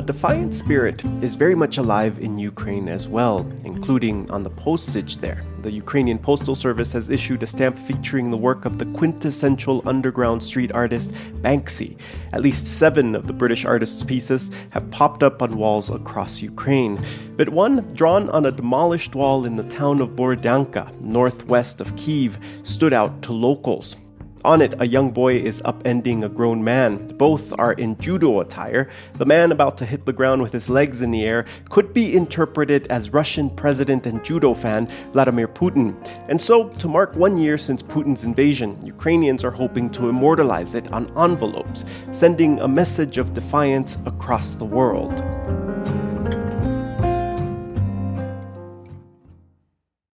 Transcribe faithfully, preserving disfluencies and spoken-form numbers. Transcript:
defiant spirit is very much alive in Ukraine as well, including on the postage there. The Ukrainian Postal Service has issued a stamp featuring the work of the quintessential underground street artist Banksy. At least seven of the British artist's pieces have popped up on walls across Ukraine. But one, drawn on a demolished wall in the town of Borodyanka, northwest of Kyiv, stood out to locals. On it, a young boy is upending a grown man. Both are in judo attire. The man about to hit the ground with his legs in the air could be interpreted as Russian president and judo fan Vladimir Putin. And so, to mark one year since Putin's invasion, Ukrainians are hoping to immortalize it on envelopes, sending a message of defiance across the world.